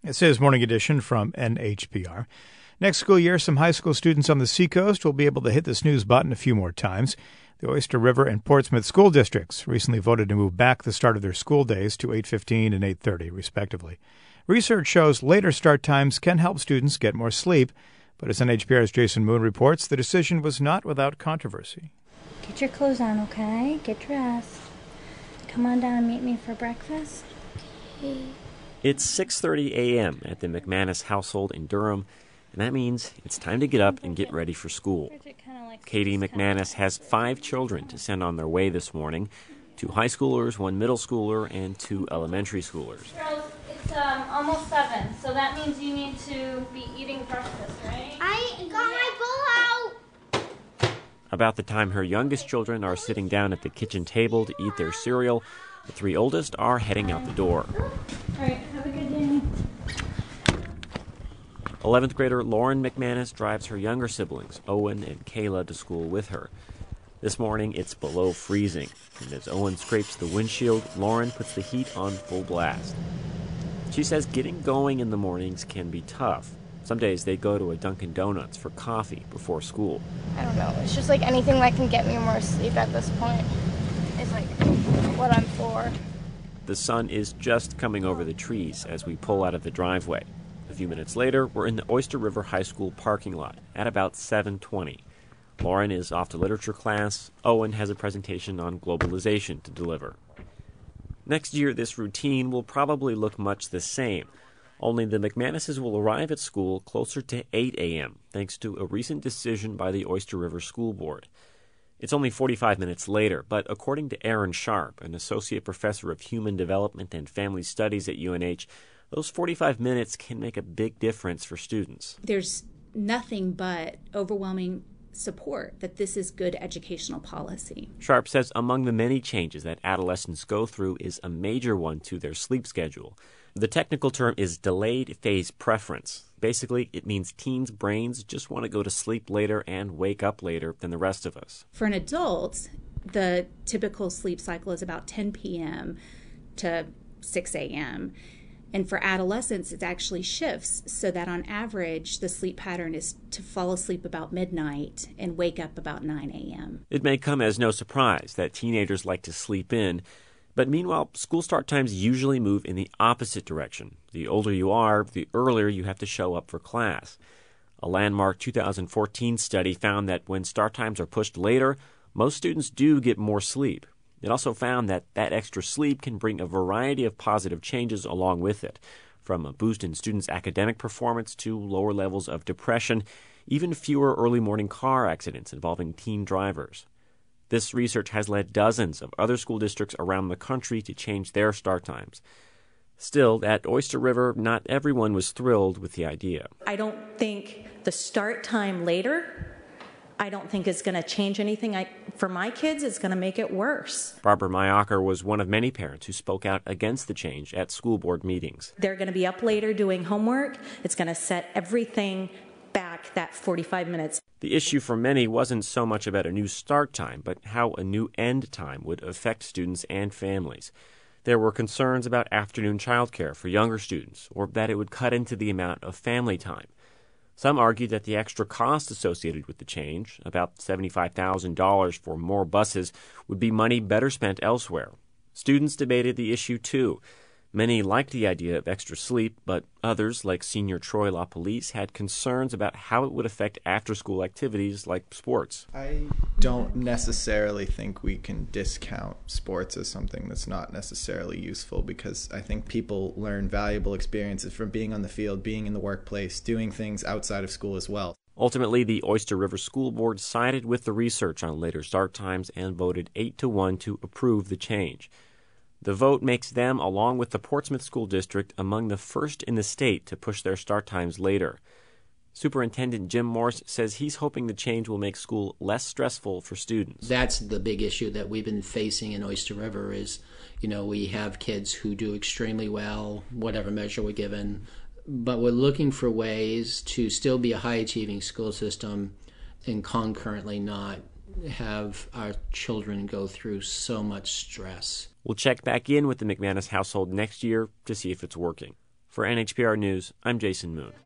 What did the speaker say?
This is Morning Edition from NHPR. Next school year, some high school students on the Seacoast will be able to hit the snooze button a few more times. The Oyster River and Portsmouth school districts recently voted to move back the start of their school days to 8:15 and 8:30, respectively. Research shows later start times can help students get more sleep, but as NHPR's Jason Moon reports, the decision was not without controversy. Get your clothes on, okay? Get dressed. Come on down and meet me for breakfast. Okay. It's 6:30 a.m. at the McManus household in Durham, and that means it's time to get up and get ready for school. Katie McManus has 5 children to send on their way this morning, 2 high schoolers, 1 middle schooler, and 2 elementary schoolers. Girls, it's almost 7, so that means you need to be eating breakfast, right? I got my bowl out! About the time her youngest children are sitting down at the kitchen table to eat their cereal, the 3 oldest are heading out the door. All right, have a good day. 11th grader Lauren McManus drives her younger siblings, Owen and Kayla, to school with her. This morning, it's below freezing, and as Owen scrapes the windshield, Lauren puts the heat on full blast. She says getting going in the mornings can be tough. Some days they go to a Dunkin' Donuts for coffee before school. I don't know. It's just like anything that can get me more sleep at this point is like what I'm for. The sun is just coming over the trees as we pull out of the driveway. A few minutes later, we're in the Oyster River High School parking lot at about 7:20. Lauren is off to literature class. Owen has a presentation on globalization to deliver. Next year, this routine will probably look much the same, only the McManuses will arrive at school closer to 8 a.m., thanks to a recent decision by the Oyster River School Board. It's only 45 minutes later, but according to Aaron Sharp, an associate professor of human development and family studies at UNH, those 45 minutes can make a big difference for students. There's nothing but overwhelming support that this is good educational policy. Sharp says among the many changes that adolescents go through is a major one to their sleep schedule. The technical term is delayed phase preference. Basically, it means teens' brains just want to go to sleep later and wake up later than the rest of us. For an adult, the typical sleep cycle is about 10 p.m. to 6 a.m., and for adolescents, it actually shifts so that on average, the sleep pattern is to fall asleep about midnight and wake up about 9 a.m. It may come as no surprise that teenagers like to sleep in, but meanwhile, school start times usually move in the opposite direction. The older you are, the earlier you have to show up for class. A landmark 2014 study found that when start times are pushed later, most students do get more sleep. It also found that extra sleep can bring a variety of positive changes along with it, from a boost in students' academic performance to lower levels of depression, even fewer early morning car accidents involving teen drivers. This research has led dozens of other school districts around the country to change their start times. Still, at Oyster River, not everyone was thrilled with the idea. I don't think the start time later is going to change anything. For my kids, it's going to make it worse. Barbara Mayacher was one of many parents who spoke out against the change at school board meetings. They're going to be up later doing homework. It's going to set everything back that 45 minutes. The issue for many wasn't so much about a new start time, but how a new end time would affect students and families. There were concerns about afternoon childcare for younger students, or that it would cut into the amount of family time. Some argued that the extra cost associated with the change, about $75,000 for more buses, would be money better spent elsewhere. Students debated the issue too. Many liked the idea of extra sleep, but others, like senior Troy LaPolice, had concerns about how it would affect after-school activities like sports. I don't necessarily think we can discount sports as something that's not necessarily useful, because I think people learn valuable experiences from being on the field, being in the workplace, doing things outside of school as well. Ultimately, the Oyster River School Board sided with the research on later start times and voted 8-1 to approve the change. The vote makes them, along with the Portsmouth School District, among the first in the state to push their start times later. Superintendent Jim Morse says he's hoping the change will make school less stressful for students. That's the big issue that we've been facing in Oyster River is, we have kids who do extremely well, whatever measure we're given, but we're looking for ways to still be a high-achieving school system and concurrently not have our children go through so much stress. We'll check back in with the McManus household next year to see if it's working. For NHPR News, I'm Jason Moon.